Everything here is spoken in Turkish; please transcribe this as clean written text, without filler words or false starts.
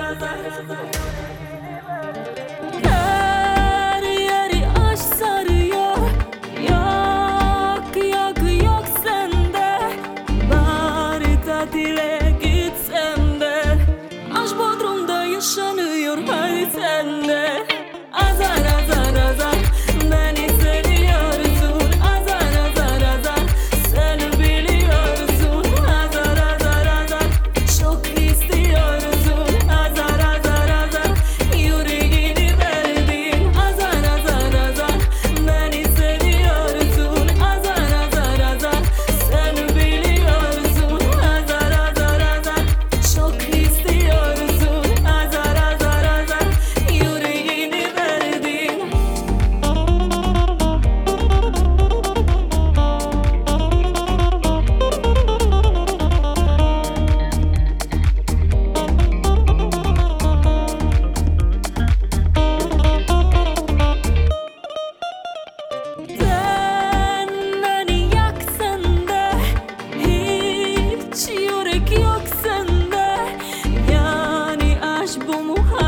Her yeri aşk sarıyor. Yok yok yok sende. Bari tatile gitsem de. Aşk Bodrum'da yaşanıyor hadi sende. Azar azar azar beni seviyorsun. Azar azar azar sen biliyorsun. Azar azar azar çok istiyorsun. Azar azar azar yüreğini verdin. Azar azar azar beni seviyorsun. Azar azar azar sen biliyorsun. Azar azar azar çok istiyorsun. Azar azar azar yüreğini verdin. Sen beni yaksan da hiç yürek yok sende. Yani aşk bu mu?